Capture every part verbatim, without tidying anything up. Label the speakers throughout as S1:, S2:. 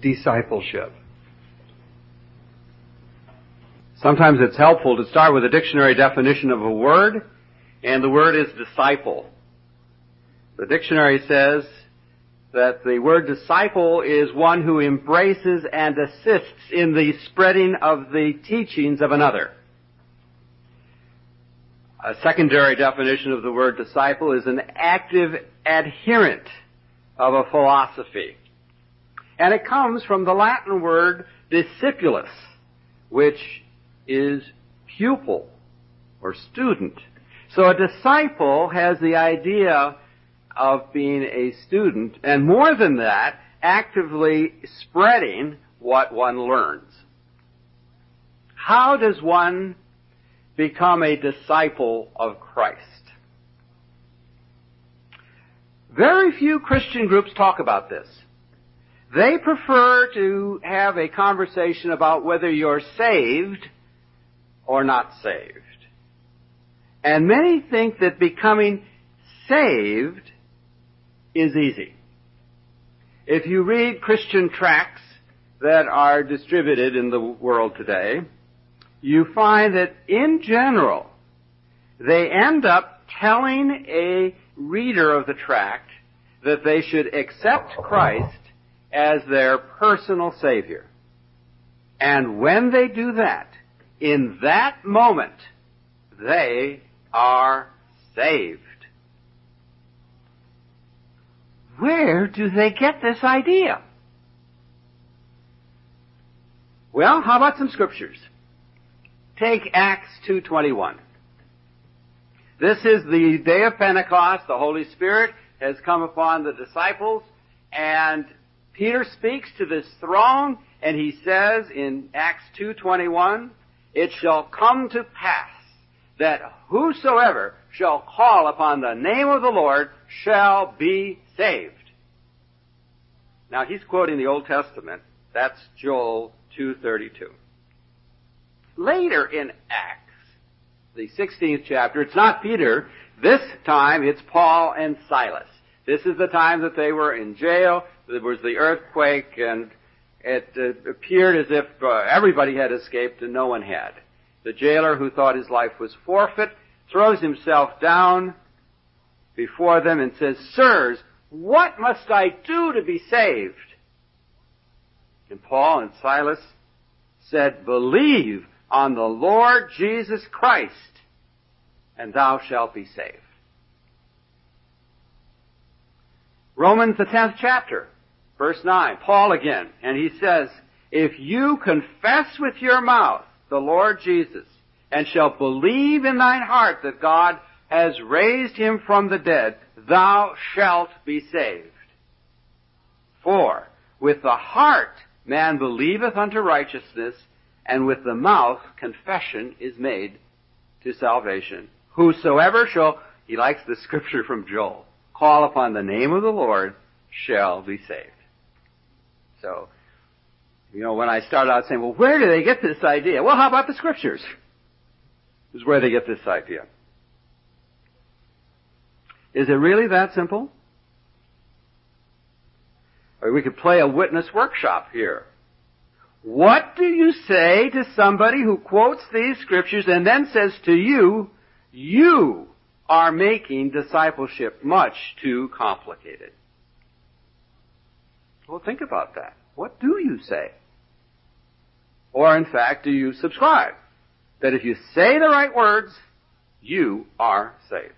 S1: discipleship?
S2: Sometimes it's helpful to start with a dictionary definition of a word, and the word is disciple. The dictionary says that the word disciple is one who embraces and assists in the spreading of the teachings of another. A secondary definition of the word disciple is an active adherent of a philosophy. And it comes from the Latin word discipulus, which is pupil or student. So a disciple has the idea of being a student, and more than that, actively spreading what one learns. How does one become a disciple of Christ? Very few Christian groups talk about this. They prefer to have a conversation about whether you're saved or not saved. And many think that becoming saved is easy. If you read Christian tracts that are distributed in the world today, you find that in general, they end up telling a reader of the tract that they should accept Christ as their personal Savior. And when they do that, in that moment, they are saved. Where do they get this idea? Well, how about some scriptures? Take Acts two twenty-one. This is the day of Pentecost. The Holy Spirit has come upon the disciples, and Peter speaks to this throng, and he says in Acts two twenty-one, "It shall come to pass that whosoever shall call upon the name of the Lord shall be saved." Now he's quoting the Old Testament. That's Joel two thirty-two. Later in Acts, the sixteenth chapter, it's not Peter. This time it's Paul and Silas. This is the time that they were in jail. There was the earthquake, and it uh, appeared as if uh, everybody had escaped and no one had. The jailer, who thought his life was forfeit, throws himself down before them and says, "Sirs, what must I do to be saved?" And Paul and Silas said, "Believe on the Lord Jesus Christ, and thou shalt be saved." Romans, the tenth chapter, verse nine, Paul again, and he says, "If you confess with your mouth the Lord Jesus, and shall believe in thine heart that God has raised him from the dead, thou shalt be saved. For with the heart man believeth unto righteousness, and with the mouth confession is made to salvation. Whosoever shall," he likes the scripture from Joel, "call upon the name of the Lord shall be saved." So, you know, when I start out saying, well, where do they get this idea? Well, how about the scriptures? This is where they get this idea. Is it really that simple? Or we could play a witness workshop here. What do you say to somebody who quotes these scriptures and then says to you, you are making discipleship much too complicated? Well, think about that. What do you say? Or, in fact, do you subscribe that if you say the right words, you are saved?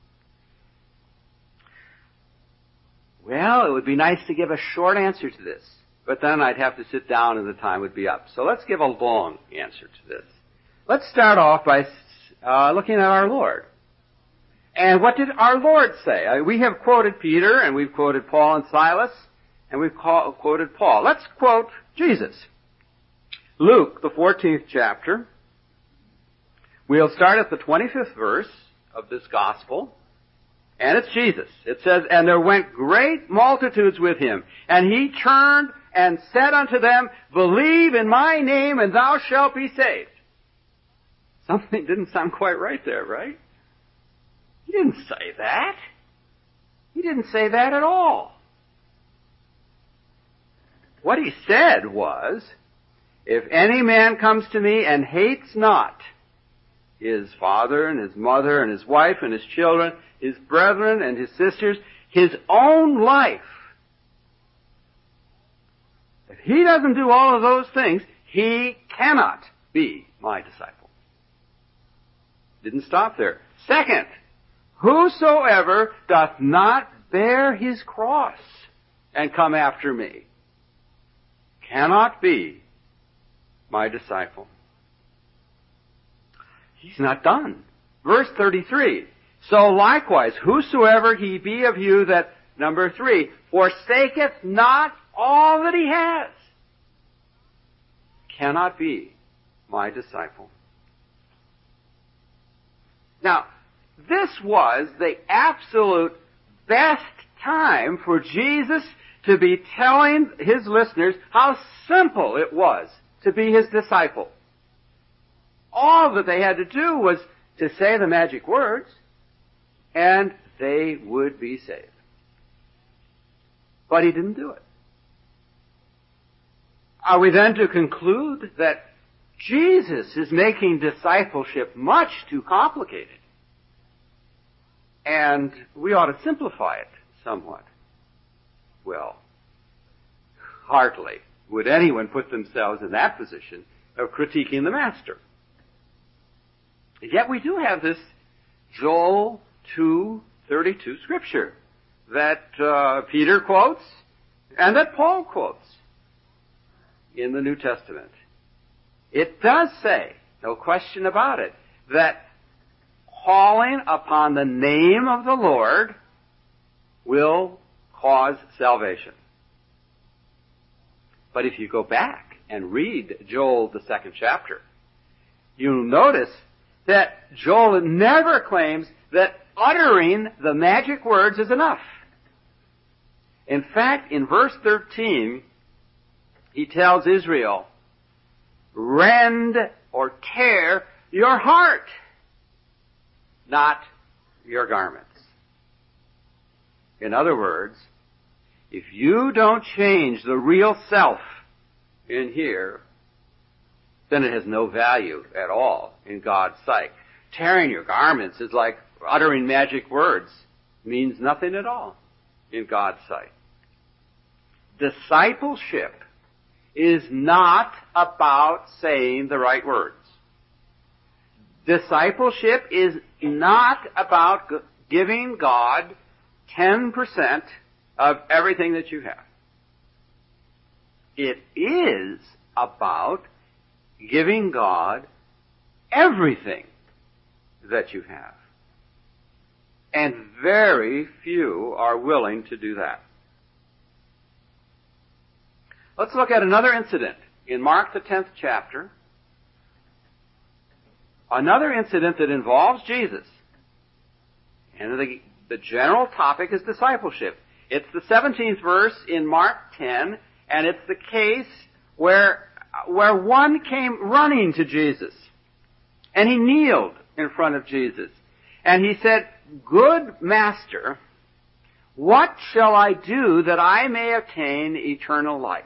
S2: Well, it would be nice to give a short answer to this, but then I'd have to sit down and the time would be up. So let's give a long answer to this. Let's start off by uh, looking at our Lord. And what did our Lord say? Uh, we have quoted Peter, and we've quoted Paul and Silas, and we've call, quoted Paul. Let's quote Jesus. Luke, the fourteenth chapter. We'll start at the twenty-fifth verse of this gospel. And it's Jesus. It says, "And there went great multitudes with him. And he turned and said unto them, Believe in my name, and thou shalt be saved." Something didn't sound quite right there, right? He didn't say that. He didn't say that at all. What he said was, if any man comes to me and hates not his father and his mother and his wife and his children, his brethren and his sisters, his own life, if he doesn't do all of those things, he cannot be my disciple. Didn't stop there. Second, whosoever doth not bear his cross and come after me cannot be my disciple. He's not done. Verse thirty-three. So likewise, whosoever he be of you that, number three, forsaketh not all that he has, cannot be my disciple. Now, this was the absolute best time for Jesus to be telling his listeners how simple it was to be his disciple. All that they had to do was to say the magic words, and they would be saved. But he didn't do it. Are we then to conclude that Jesus is making discipleship much too complicated, and we ought to simplify it somewhat? Well, hardly would anyone put themselves in that position of critiquing the Master. Yet we do have this Joel two thirty-two scripture that uh, Peter quotes and that Paul quotes in the New Testament. It does say, no question about it, that calling upon the name of the Lord will cause salvation. But if you go back and read Joel, the second chapter, you'll notice that Joel never claims that uttering the magic words is enough. In fact, in verse thirteen, he tells Israel, rend or tear your heart, not your garments. In other words, if you don't change the real self in here, then it has no value at all in God's sight. Tearing your garments is like uttering magic words. Means nothing at all in God's sight. Discipleship is not about saying the right words. Discipleship is not about giving God ten percent of everything that you have. It is about giving God everything that you have. And very few are willing to do that. Let's look at another incident in Mark the tenth chapter. Another incident that involves Jesus. And the, the general topic is discipleship. It's the seventeenth verse in Mark ten, and it's the case where, where one came running to Jesus. And he kneeled in front of Jesus. And he said, Good Master, what shall I do that I may obtain eternal life?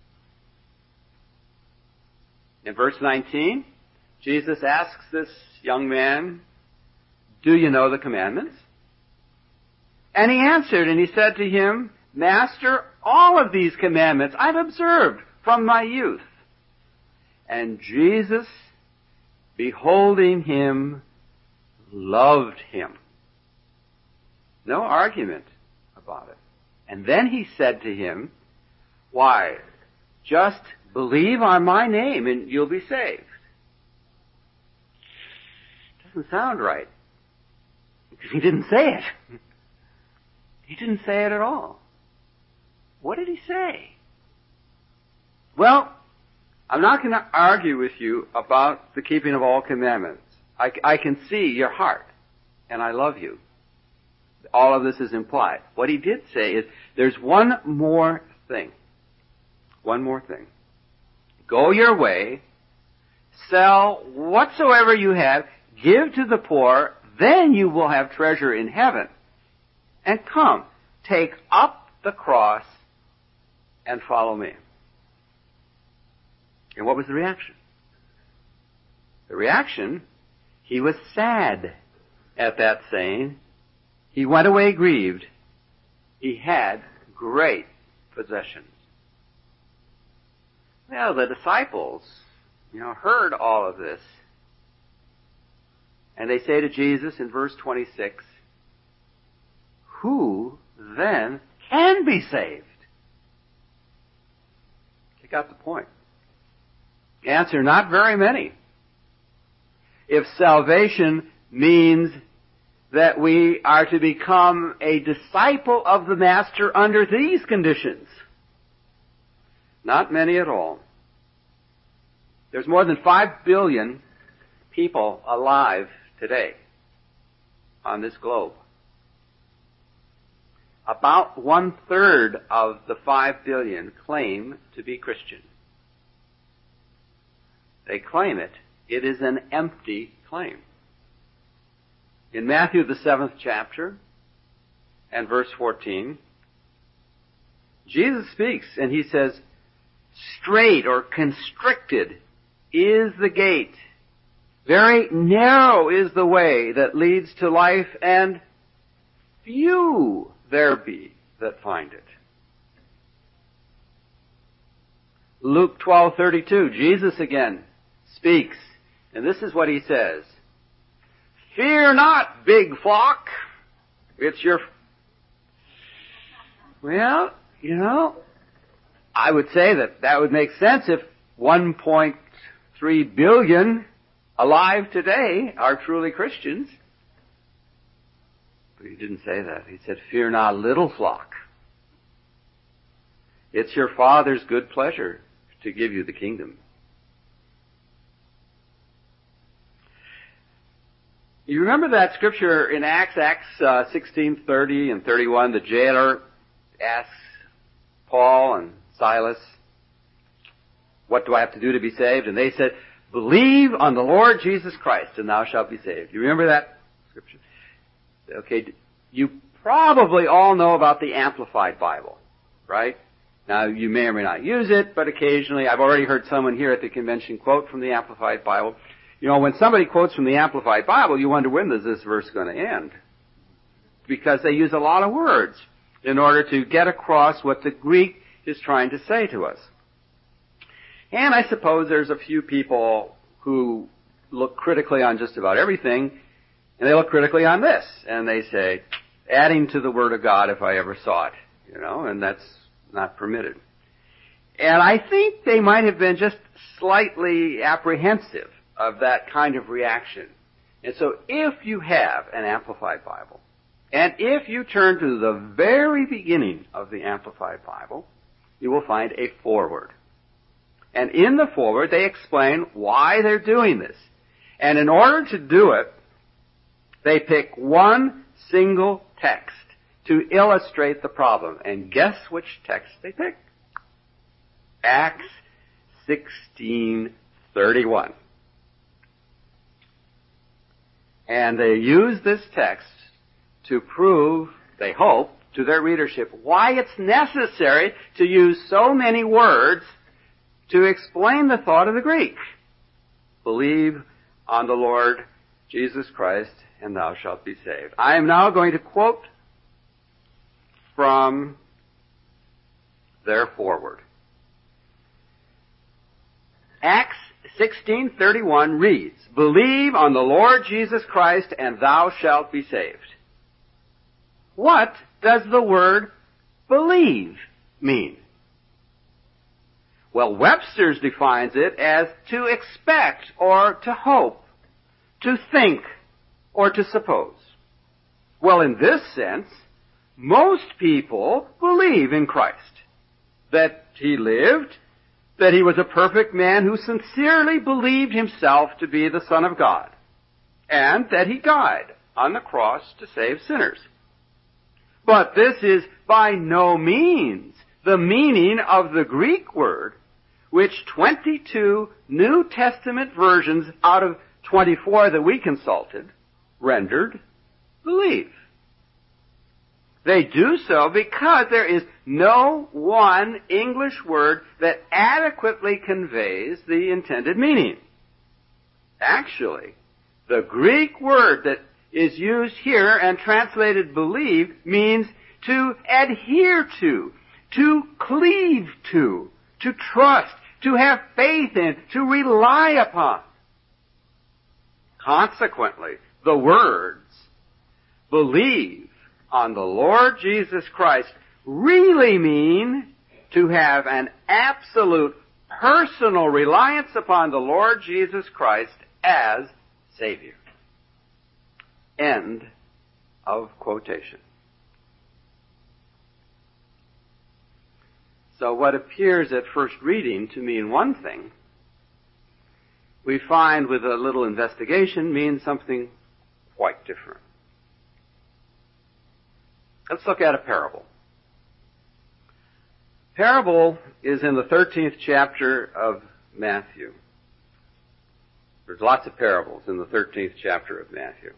S2: In verse nineteen, Jesus asks this young man, Do you know the commandments? And he answered, and he said to him, Master, all of these commandments I've observed from my youth. And Jesus, beholding him, loved him. No argument about it. And then he said to him, Why, just believe on my name and you'll be saved. Doesn't sound right. Because he didn't say it. He didn't say it at all. What did he say? Well, I'm not going to argue with you about the keeping of all commandments. I, I can see your heart, and I love you. All of this is implied. What he did say is, there's one more thing. One more thing. Go your way, sell whatsoever you have, give to the poor, then you will have treasure in heaven. And come, take up the cross and follow me. And what was the reaction? The reaction, he was sad at that saying. He went away grieved. He had great possessions. Well, the disciples, you know, heard all of this. And they say to Jesus in verse twenty-six, who then can be saved? They got the point. Answer, not very many. If salvation means that we are to become a disciple of the Master under these conditions, not many at all. There's more than five billion people alive today on this globe. About one-third of the five billion claim to be Christian. They claim it. It is an empty claim. In Matthew, the seventh chapter, and verse fourteen, Jesus speaks, and he says, straight or constricted is the gate. Very narrow is the way that leads to life, and few there be that find it. Luke twelve thirty-two, Jesus again speaks, and this is what he says. Fear not, big flock. It's your... Well, you know, I would say that that would make sense if one point three billion alive today are truly Christians. But he didn't say that. He said, fear not, little flock. It's your Father's good pleasure to give you the kingdom. You remember that scripture in Acts, Acts uh, sixteen, thirty and thirty-one, the jailer asks Paul and Silas, what do I have to do to be saved? And they said, believe on the Lord Jesus Christ and thou shalt be saved. You remember that scripture? Okay, you probably all know about the Amplified Bible, right? Now, you may or may not use it, but occasionally, I've already heard someone here at the convention quote from the Amplified Bible. You know, when somebody quotes from the Amplified Bible, you wonder, when is this verse going to end? Because they use a lot of words in order to get across what the Greek is trying to say to us. And I suppose there's a few people who look critically on just about everything, and they look critically on this, and they say, adding to the Word of God if I ever saw it, you know, and that's not permitted. And I think they might have been just slightly apprehensive of that kind of reaction. And so if you have an Amplified Bible, and if you turn to the very beginning of the Amplified Bible, you will find a foreword. And in the foreword, they explain why they're doing this. And in order to do it, they pick one single text to illustrate the problem. And guess which text they pick? Acts sixteen thirty-one. And they use this text to prove, they hope, to their readership why it's necessary to use so many words to explain the thought of the Greek. Believe on the Lord Jesus Christ, and thou shalt be saved. I am now going to quote from their foreword. Acts sixteen thirty-one reads, believe on the Lord Jesus Christ, and thou shalt be saved. What does the word believe mean? Well, Webster's defines it as to expect or to hope, to think or to suppose. Well, in this sense, most people believe in Christ, that he lived, that he was a perfect man who sincerely believed himself to be the Son of God, and that he died on the cross to save sinners. But this is by no means the meaning of the Greek word, which twenty-two New Testament versions out of twenty-four that we consulted rendered believe. They do so because there is no one English word that adequately conveys the intended meaning. Actually, the Greek word that is used here and translated believe means to adhere to, to cleave to, to trust, to have faith in, to rely upon. Consequently, the words believe on the Lord Jesus Christ really mean to have an absolute personal reliance upon the Lord Jesus Christ as Savior. End of quotation. So what appears at first reading to mean one thing, we find with a little investigation means something quite different. Let's look at a parable. Parable is in the thirteenth chapter of Matthew. There's lots of parables in the thirteenth chapter of Matthew.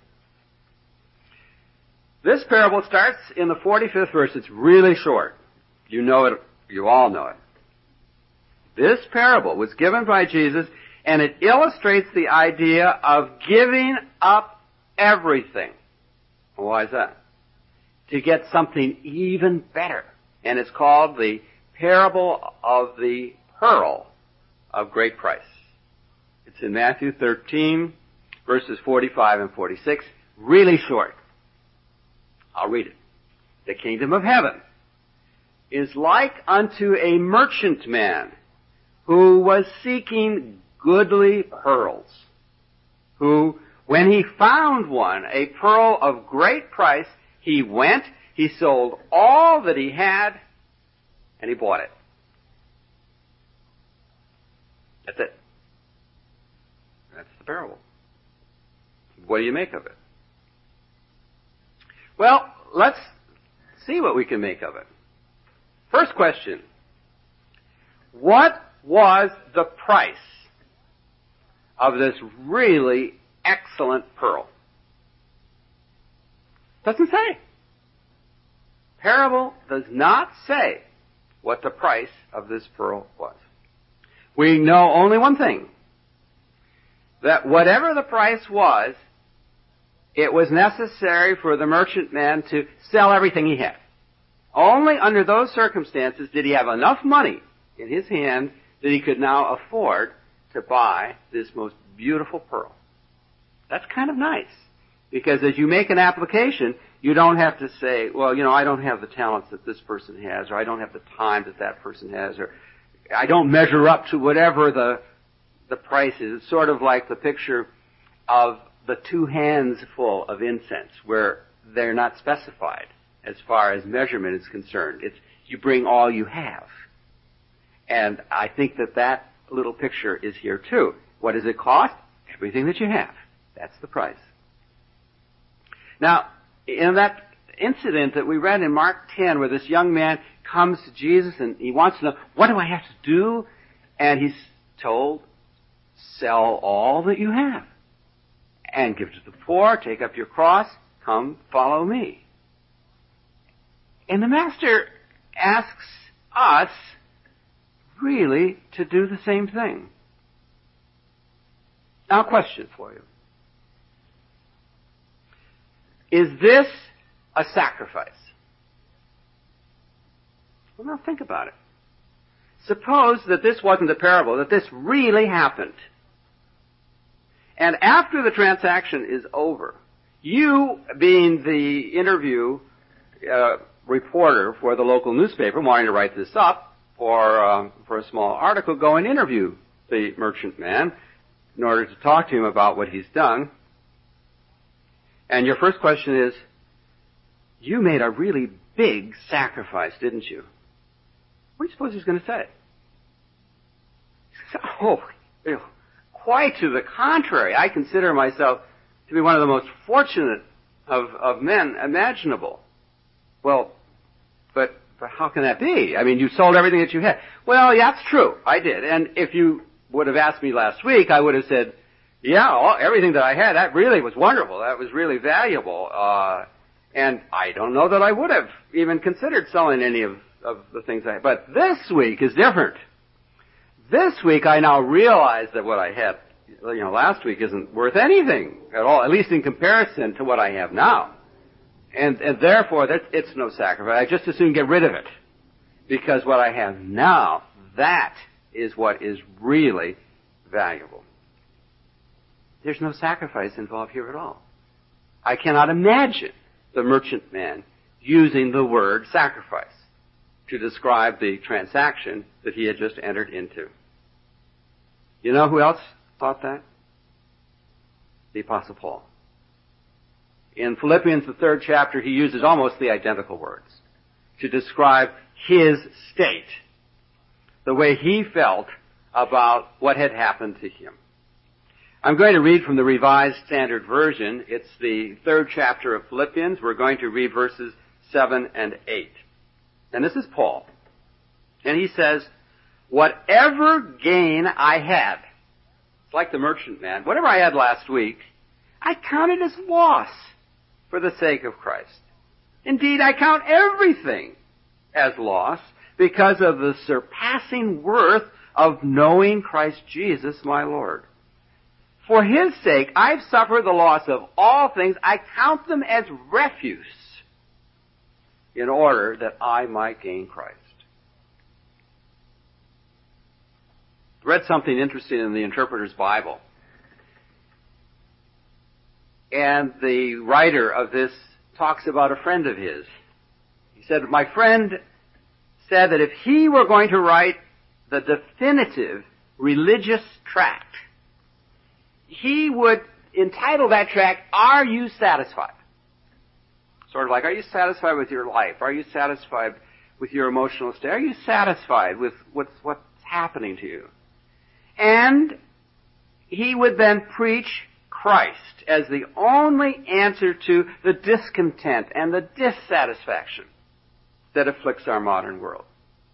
S2: This parable starts in the forty-fifth verse. It's really short. You know it. You all know it. This parable was given by Jesus, and it illustrates the idea of giving up everything. Why is that? To get something even better. And it's called the parable of the pearl of great price. It's in Matthew thirteen, verses forty-five and forty-six. Really short. I'll read it. The kingdom of heaven is like unto a merchantman who was seeking goodly pearls, who, when he found one, a pearl of great price, he went, he sold all that he had, and he bought it. That's it. That's the parable. What do you make of it? Well, let's see what we can make of it. First question. What was the price of this really excellent pearl? Doesn't say. Parable does not say what the price of this pearl was. We know only one thing. That whatever the price was, it was necessary for the merchantman to sell everything he had. Only under those circumstances did he have enough money in his hand that he could now afford to buy this most beautiful pearl. That's kind of nice. Because as you make an application, you don't have to say, well, you know, I don't have the talents that this person has, or I don't have the time that that person has, or I don't measure up to whatever the the price is. It's sort of like the picture of the two hands full of incense, where they're not specified as far as measurement is concerned. It's you bring all you have. And I think that that little picture is here too. What does it cost? Everything that you have. That's the price. Now, in that incident that we read in Mark ten, where this young man comes to Jesus and he wants to know, what do I have to do? And he's told, sell all that you have and give to the poor, take up your cross, come follow me. And the Master asks us really to do the same thing. Now, a question for you. Is this a sacrifice? Well, now think about it. Suppose that this wasn't a parable, that this really happened. And after the transaction is over, you, being the interview uh, reporter for the local newspaper, wanting to write this up for uh, for a small article, go and interview the merchantman in order to talk to him about what he's done. And your first question is, you made a really big sacrifice, didn't you? What do you suppose he's going to say? He says, oh, you know, quite to the contrary. I consider myself to be one of the most fortunate of, of men imaginable. Well, but, but how can that be? I mean, you sold everything that you had. Well, yeah, that's true. I did. And if you would have asked me last week, I would have said, yeah, all, everything that I had, that really was wonderful. That was really valuable. Uh, And I don't know that I would have even considered selling any of, of the things I had. But this week is different. This week I now realize that what I had, you know, last week isn't worth anything at all, at least in comparison to what I have now. And, and therefore, that, it's no sacrifice. I just as soon get rid of it. Because what I have now, that is what is really valuable. There's no sacrifice involved here at all. I cannot imagine the merchantman using the word sacrifice to describe the transaction that he had just entered into. You know who else thought that? The Apostle Paul. In Philippians, the third chapter, he uses almost the identical words to describe his state, the way he felt about what had happened to him. I'm going to read from the Revised Standard Version. It's the third chapter of Philippians. We're going to read verses seven and eight. And this is Paul. And he says, whatever gain I had, it's like the merchantman, whatever I had last week, I counted as loss for the sake of Christ. Indeed, I count everything as loss because of the surpassing worth of knowing Christ Jesus my Lord. For his sake, I've suffered the loss of all things. I count them as refuse in order that I might gain Christ. I read something interesting in the Interpreter's Bible. And the writer of this talks about a friend of his. He said, my friend said that if he were going to write the definitive religious tract, he would entitle that tract, Are You Satisfied? Sort of like, are you satisfied with your life? Are you satisfied with your emotional state? Are you satisfied with what's, what's happening to you? And he would then preach Christ as the only answer to the discontent and the dissatisfaction that afflicts our modern world.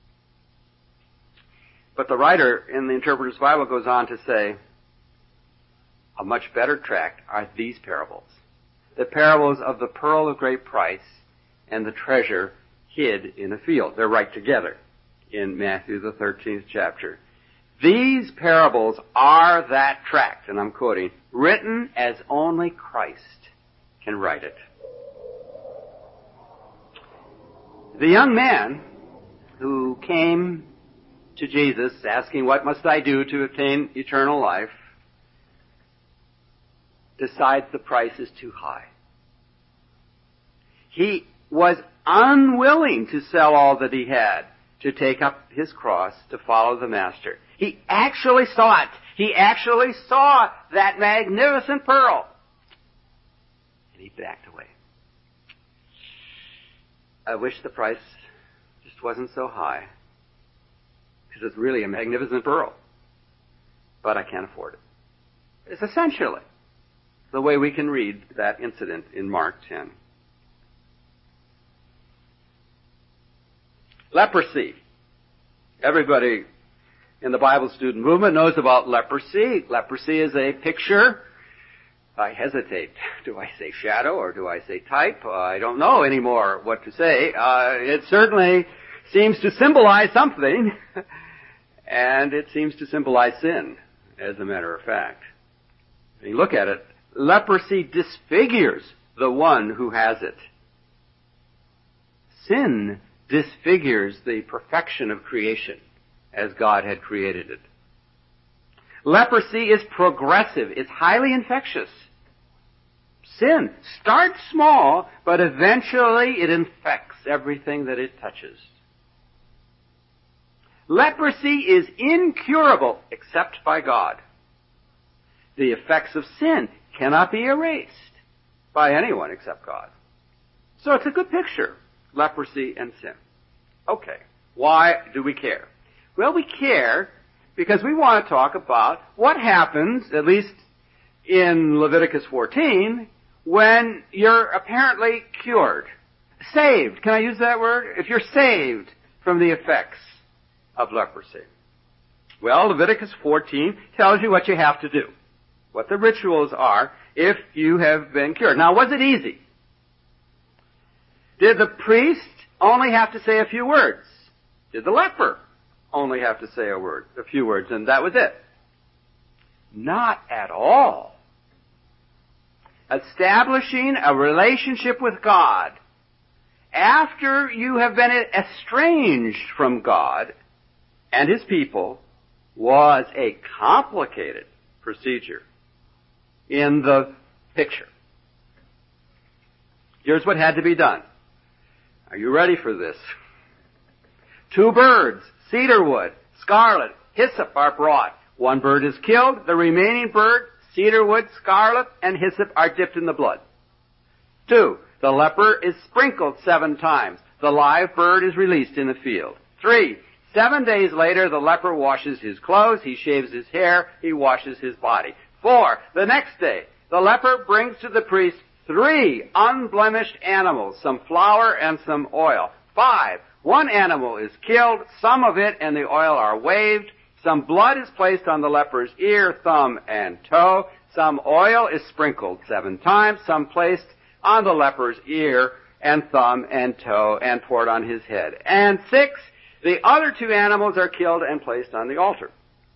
S2: But the writer in the Interpreter's Bible goes on to say, a much better tract are these parables. The parables of the pearl of great price and the treasure hid in a field. They're right together in Matthew the thirteenth chapter. These parables are that tract, and I'm quoting, written as only Christ can write it. The young man who came to Jesus asking, what must I do to obtain eternal life, decides the price is too high. He was unwilling to sell all that he had to take up his cross to follow the Master. He actually saw it. He actually saw that magnificent pearl. And he backed away. I wish the price just wasn't so high, because it's really a magnificent pearl. But I can't afford it. It's essentially the way we can read that incident in Mark ten. Leprosy. Everybody in the Bible student movement knows about leprosy. Leprosy is a picture. I hesitate. Do I say shadow or do I say type? Uh, I don't know anymore what to say. Uh, it certainly seems to symbolize something, and it seems to symbolize sin, as a matter of fact. When you look at it, leprosy disfigures the one who has it. Sin disfigures the perfection of creation as God had created it. Leprosy is progressive. It's highly infectious. Sin starts small, but eventually it infects everything that it touches. Leprosy is incurable except by God. The effects of sin cannot be erased by anyone except God. So it's a good picture, leprosy and sin. Okay, why do we care? Well, we care because we want to talk about what happens, at least in Leviticus fourteen, when you're apparently cured. Saved. Can I use that word? If you're saved from the effects of leprosy. Well, Leviticus fourteen tells you what you have to do, what the rituals are if you have been cured. Now, was it easy? Did the priest only have to say a few words? Did the leper only have to say a word, a few words, and that was it? Not at all. Establishing a relationship with God after you have been estranged from God and His people was a complicated procedure in the picture. Here's what had to be done. Are you ready for this? Two birds, cedar wood, scarlet, hyssop are brought. One bird is killed. The remaining bird, cedar wood, scarlet, and hyssop are dipped in the blood. Two, the leper is sprinkled seven times. The live bird is released in the field. Three, seven days later, the leper washes his clothes, he shaves his hair, he washes his body. Four, the next day, the leper brings to the priest three unblemished animals, some flour and some oil. Five, one animal is killed, some of it and the oil are waved. Some blood is placed on the leper's ear, thumb, and toe. Some oil is sprinkled seven times. Some placed on the leper's ear and thumb and toe and poured on his head. And six, the other two animals are killed and placed on the altar.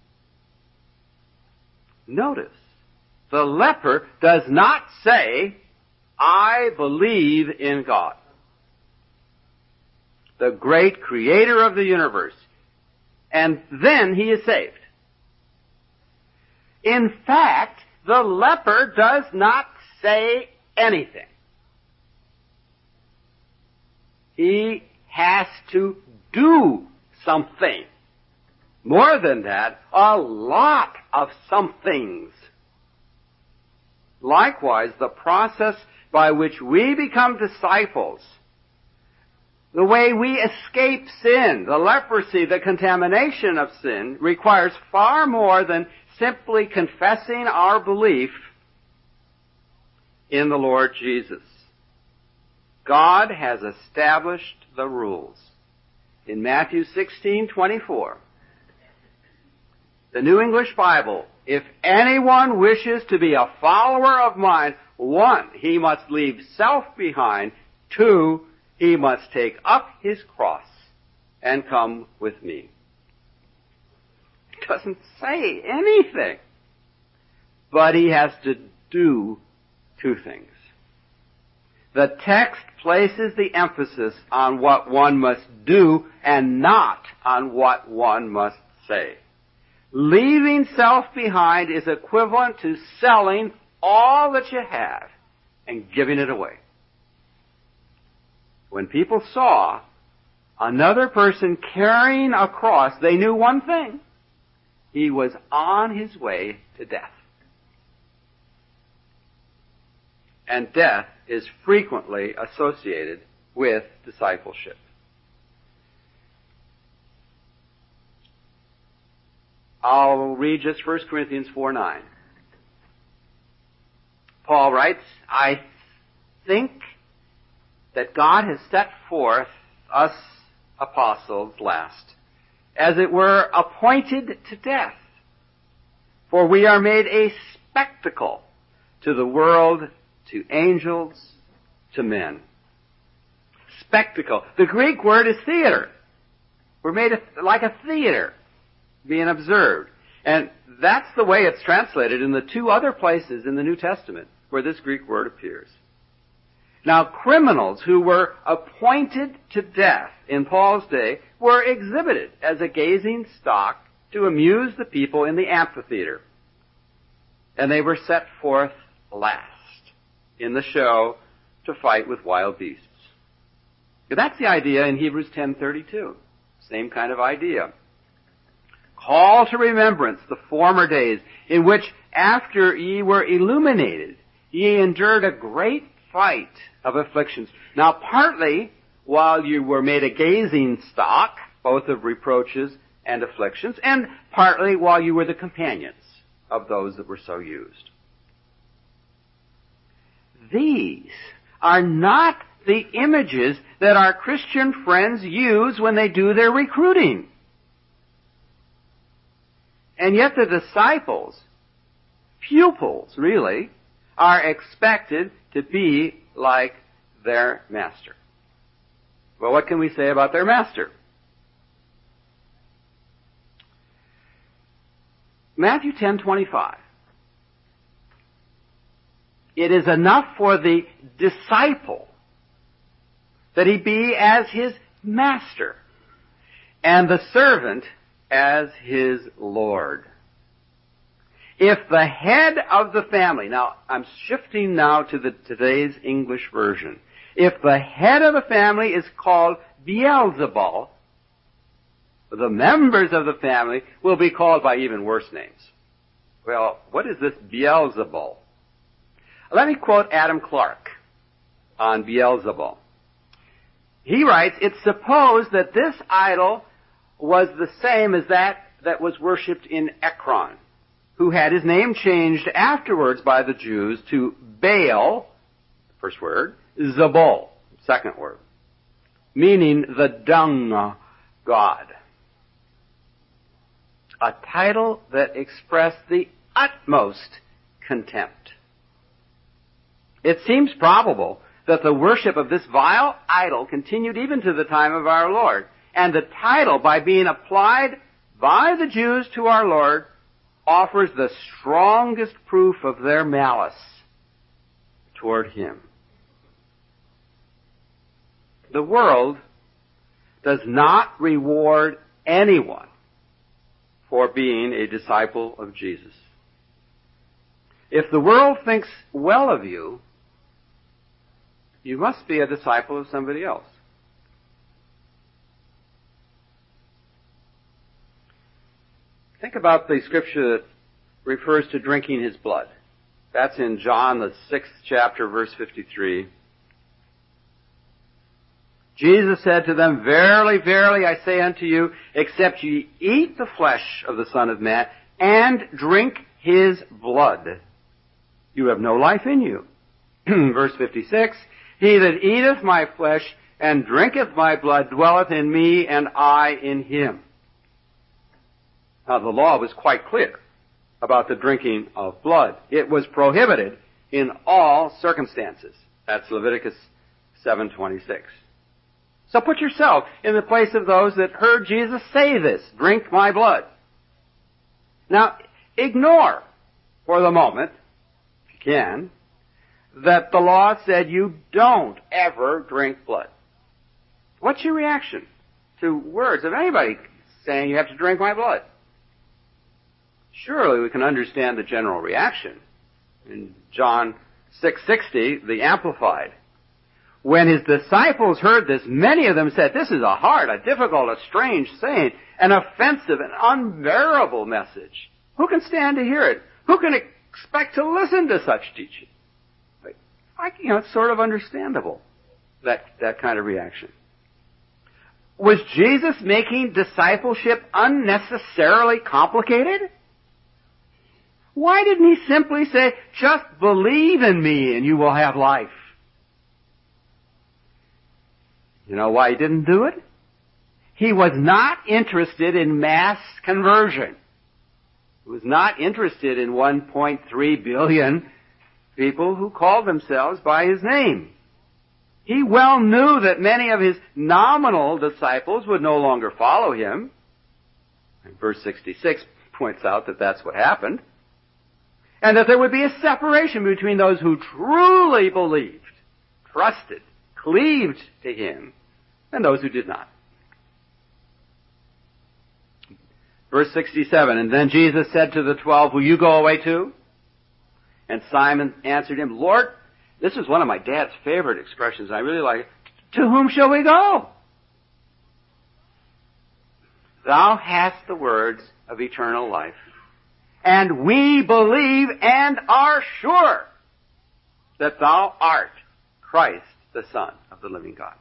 S2: Notice, the leper does not say, I believe in God, the great creator of the universe, and then he is saved. In fact, the leper does not say anything. He has to do something. More than that, a lot of somethings. Likewise, the process by which we become disciples, the way we escape sin, the leprosy, the contamination of sin, requires far more than simply confessing our belief in the Lord Jesus. God has established the rules. In Matthew sixteen twenty-four, the New English Bible, if anyone wishes to be a follower of mine, one, he must leave self behind. Two, he must take up his cross and come with me. It doesn't say anything. But he has to do two things. The text places the emphasis on what one must do and not on what one must say. Leaving self behind is equivalent to selling all that you have and giving it away. When people saw another person carrying a cross, they knew one thing. He was on his way to death. And death is frequently associated with discipleship. I'll read just First Corinthians four nine. Paul writes, I think that God has set forth us apostles last, as it were appointed to death. For we are made a spectacle to the world, to angels, to men. Spectacle. The Greek word is theater. We're made a, like a theater being observed. And that's the way it's translated in the two other places in the New Testament where this Greek word appears. Now, criminals who were appointed to death in Paul's day were exhibited as a gazing stock to amuse the people in the amphitheater. And they were set forth last in the show to fight with wild beasts. That's the idea in Hebrews ten thirty-two. Same kind of idea. Call to remembrance the former days in which, after ye were illuminated, ye endured a great fight of afflictions. Now, partly while you were made a gazing stock, both of reproaches and afflictions, and partly while you were the companions of those that were so used. These are not the images that our Christian friends use when they do their recruiting. And yet the disciples, pupils really, are expected to be like their master. Well, what can we say about their master? Matthew ten twenty-five. It is enough for the disciple that he be as his master, and the servant as his Lord. If the head of the family, now I'm shifting now to the today's English version. If the head of the family is called Beelzebul, the members of the family will be called by even worse names. Well, what is this Beelzebul? Let me quote Adam Clarke on Beelzebul. He writes, it's supposed that this idol was the same as that that was worshipped in Ekron, who had his name changed afterwards by the Jews to Baal, first word, Zebul, second word, meaning the dung god. A title that expressed the utmost contempt. It seems probable that the worship of this vile idol continued even to the time of our Lord. And the title, by being applied by the Jews to our Lord, offers the strongest proof of their malice toward him. The world does not reward anyone for being a disciple of Jesus. If the world thinks well of you, you must be a disciple of somebody else. Think about the scripture that refers to drinking his blood. That's in John, the sixth chapter, verse fifty-three. Jesus said to them, Verily, verily, I say unto you, except ye eat the flesh of the Son of Man and drink his blood, you have no life in you. Verse fifty-six, He that eateth my flesh and drinketh my blood dwelleth in me, and I in him. Now, the law was quite clear about the drinking of blood. It was prohibited in all circumstances. That's Leviticus seven twenty-six. So put yourself in the place of those that heard Jesus say this, drink my blood. Now, ignore for the moment, if you can, that the law said you don't ever drink blood. What's your reaction to words of anybody saying you have to drink my blood? Surely we can understand the general reaction. In John six sixty, the Amplified, when his disciples heard this, many of them said, this is a hard, a difficult, a strange saying, an offensive, an unbearable message. Who can stand to hear it? Who can expect to listen to such teaching? But, I, you know, it's sort of understandable, that, that kind of reaction. Was Jesus making discipleship unnecessarily complicated? Why didn't he simply say, just believe in me and you will have life? You know why he didn't do it? He was not interested in mass conversion. He was not interested in one point three billion people who called themselves by his name. He well knew that many of his nominal disciples would no longer follow him. And verse sixty-six points out that that's what happened. And that there would be a separation between those who truly believed, trusted, cleaved to him, and those who did not. Verse sixty-seven, and then Jesus said to the twelve, will you go away too? And Simon answered him, Lord, this is one of my dad's favorite expressions. I really like it. To whom shall we go? Thou hast the words of eternal life, and we believe and are sure that thou art Christ, the Son of the living God.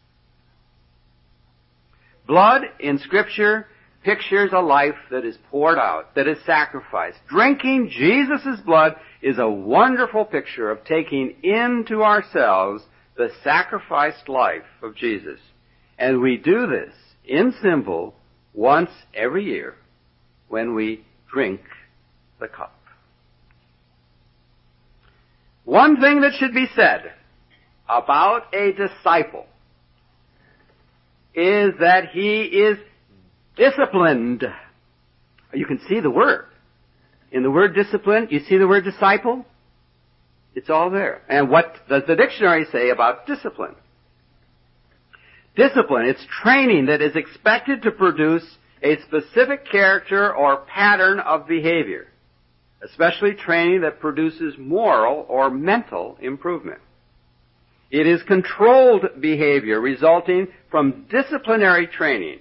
S2: Blood in Scripture pictures a life that is poured out, that is sacrificed. Drinking Jesus' blood is a wonderful picture of taking into ourselves the sacrificed life of Jesus. And we do this in symbol once every year when we drink the cup. One thing that should be said about a disciple is that he is disciplined. You can see the word. In the word discipline, you see the word disciple? It's all there. And what does the dictionary say about discipline? Discipline, it's training that is expected to produce a specific character or pattern of behavior, especially training that produces moral or mental improvement. It is controlled behavior resulting from disciplinary training.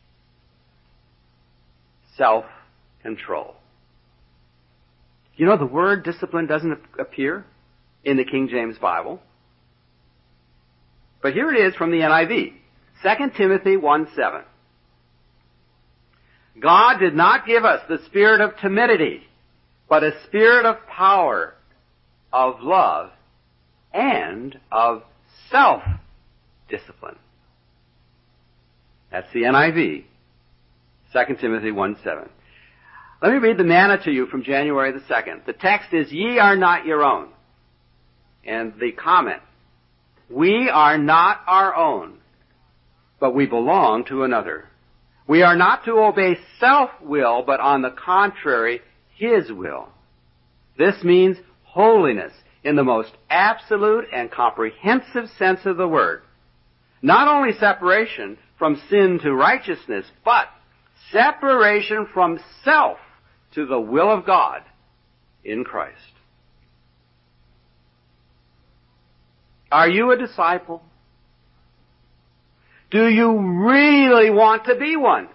S2: Self-control. You know, the word discipline doesn't appear in the King James Bible. But here it is from the N I V. Second Timothy one seven. God did not give us the spirit of timidity, but a spirit of power, of love, and of self-discipline. That's the N I V. Second Timothy one seven. Let me read the manna to you from January the second. The text is, ye are not your own. And the comment, we are not our own, but we belong to another. We are not to obey self-will, but on the contrary, His will. This means holiness in the most absolute and comprehensive sense of the word. Not only separation from sin to righteousness, but separation from self to the will of God in Christ. Are you a disciple? Do you really want to be one?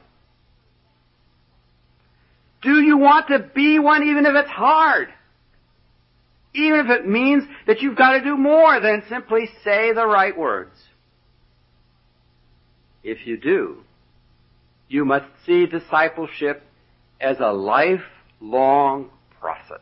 S2: Do you want to be one even if it's hard? Even if it means that you've got to do more than simply say the right words? If you do, you must see discipleship as a lifelong process.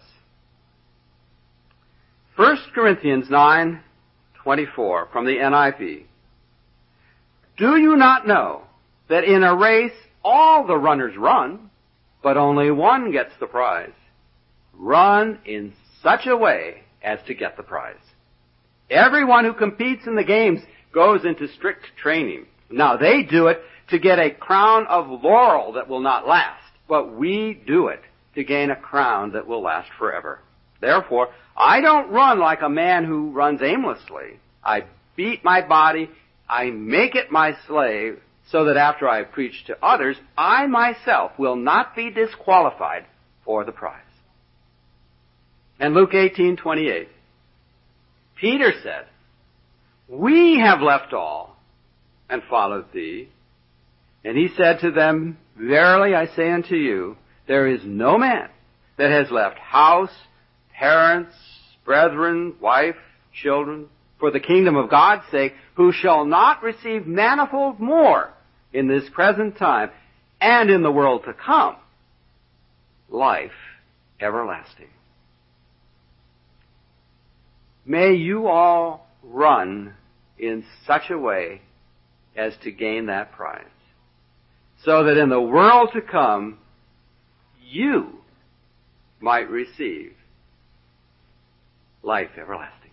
S2: First Corinthians nine twenty-four from the N I V. Do you not know that in a race all the runners run, but only one gets the prize? Run in such a way as to get the prize. Everyone who competes in the games goes into strict training. Now, they do it to get a crown of laurel that will not last, but we do it to gain a crown that will last forever. Therefore, I don't run like a man who runs aimlessly. I beat my body, I make it my slave, so that after I preach to others, I myself will not be disqualified for the prize. And Luke eighteen twenty-eight. Peter said, we have left all and followed thee. And he said to them, verily I say unto you, there is no man that has left house, parents, brethren, wife, children, for the kingdom of God's sake, who shall not receive manifold more in this present time and in the world to come, life everlasting. May you all run in such a way as to gain that prize, so that in the world to come, you might receive life everlasting.